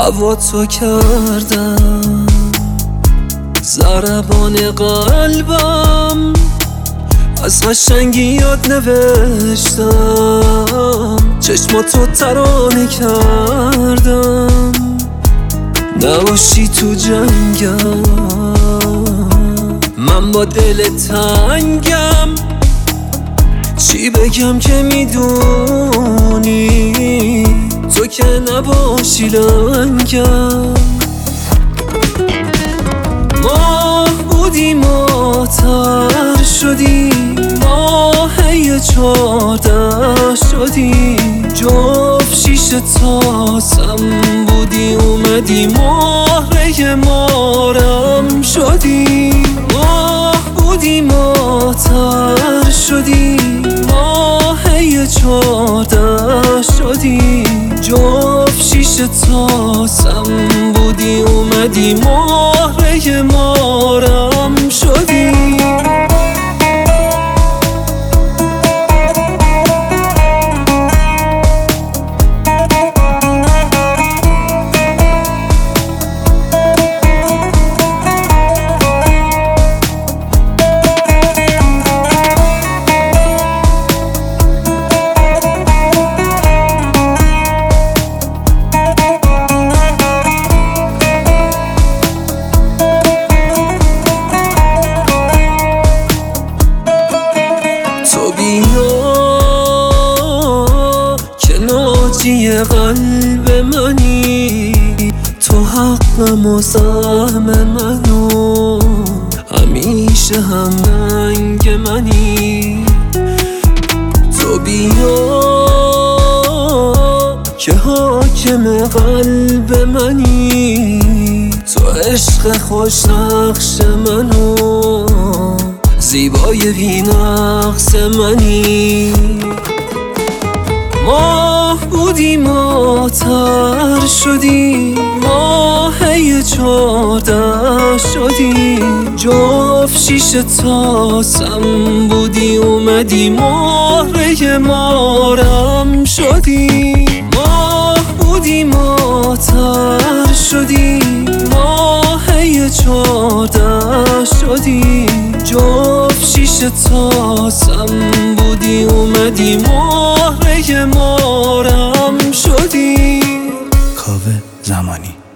هوا تو کردم ضربان قلبم، از قشنگی یاد نوشتم، چشماتو ترانه کردم. نباشی تو جنگم من با دل تنگم، چی بگم که میدونی تو که نباشی لنگم. ماه بودیم آتر شدیم، ماهی 14 شدیم، جفت شیشه تاسم بودی اومدی مهره مارم شدی. ماه بودیم آتر شدیم، ماهی 14 شدیم، جفت شیشه تاسم بودی اومدی مهره مارم شدی. تو بیا که ناجی قلب منی، تو حقم و سهم منو، همیشه همرنگ منی. تو بیا که حاکم قلب منی، تو عشق خوش نقش منو، زیبای بی نقص منی. ماه بودیم آتر شدیم، ماهی 14 شدیم، جفت شیشه تاسم بودی اومدی مهره مارم شدی. ماه بودیم آتر شدیم، ماهی 14 شدیم، جفت شیشه تاسم بودی اومدی مهره مارم شدی. کاوه زمانی.